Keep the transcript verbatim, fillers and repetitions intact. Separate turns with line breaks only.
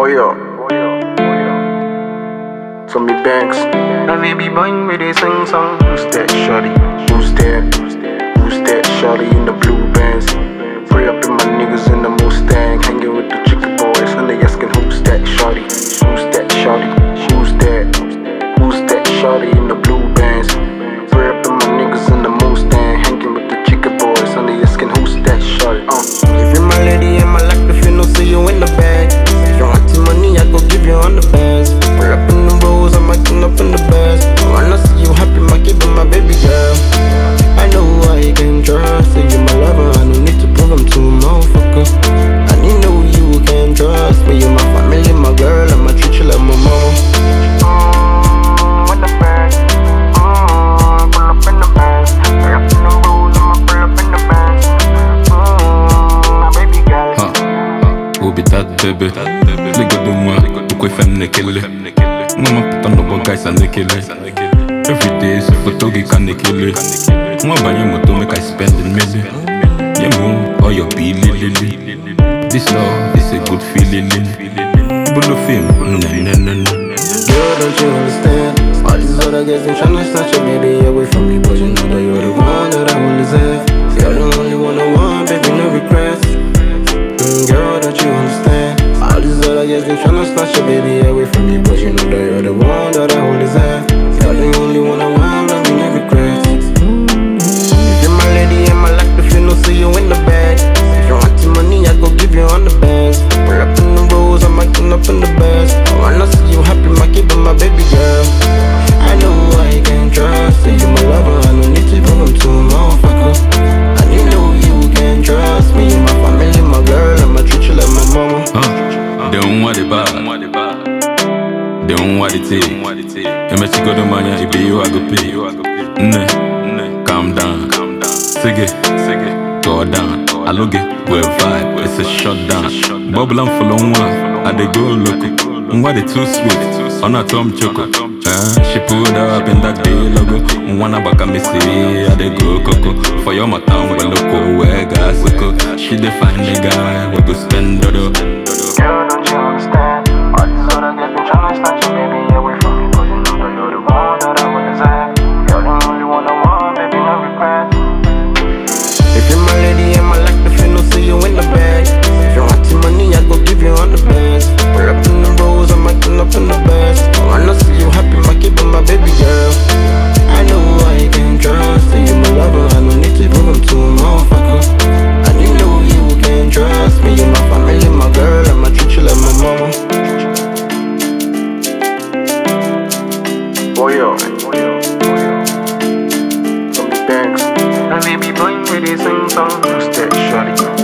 Oh yeah, Tommy Banks.
That baby boy with a sing song.
Who's that shawty? Who's that? Who's that shawty in the blue bands? Pray up in my niggas in the Mustang, hanging with the chicken boys, and they asking who's that shawty? Who's that shawty? Who's that? Who's that shawty in the blue bands? Pray up in my niggas in the Mustang, hanging with the chicken boys, and they asking who's that shawty? Uh.
If you're my lady and my life, if you know, see you in the bag. If you want the money, I go give you on the bands. Pull up in the rolls, I'm acting up in the bags. When I see you happy, my kid, my baby girl. I know I can trust, say you my lover, I don't need to prove I'm too motherfucker. And you know you can trust me, you my family, my girl, I'ma treat you like my mama. Mmm, with the bag, mmm, pull up in the bags. Pull up in the rolls, I'ma pull up in the bags. Mmm, my baby girl.
Huh, who be that baby? Ligo de moi, pourquoi il fait me killer? Moi ma putain de bon guy, ça n'est killer. Every day, c'est photo qui can killer. Moi bagne moto, make I spend a million. Yeah, move, all your be lily. This love is a good feeling. But the film, no, no, no, no.
Girl, don't you understand? All these other guys ain't tryna snatch your baby away from me, but you know that you're the one that I always have. You're the only one I want, baby, no regrets. Mm, girl, don't you understand? All these other guys ain't tryna snatch your baby away from me, but you know that you're the one that I always have. You're the only one I want, baby, no regrets. If you're my lady and my life, if you know, see you in the bag. If you want the money, I go give you on the bands. Pull up in the rolls, I'm acting up in the bags. When I see you happy, my kid, my baby girl. I know I can trust, say you my lover, I don't need to prove I'm too motherfucker. And you know you can trust me, you my family, my girl, I'ma treat you like my mama.
Huh, they don't want it bad. They don't want it take. And make you go to money, if you I go pay. Nah, calm down. Sige, go down. I look it, we vibe, it's a shutdown. Bubble and full on one, I dey go loco. Why they too sweet? On a Tom Choco. Uh, she pulled up in that day logo. Wanna back a me say, I dey go coco. For your town, we loco, where gas loco. She dey find the guy, we go spend dodo.
Girl, don't you understand? All these other guys been tryna snatch your baby away from me, but you know that you're the one that I always have. You're the only one I want, baby, no regrets. If you're my lady and my life, if you know, see you in the bag. If you want the money, I go give you on the bands. Pull up in the rolls, I'm acting up in the bags. When I see you happy, my kid, my baby girl. I know I can trust, say you my lover, I don't need to prove I'm too motherfucker. And you know you can trust me, you my family, my girl, I'ma treat you like my mama.
Oh yeah, Tommy Banks.
That baby boy with a sing song.
Who's that shawty?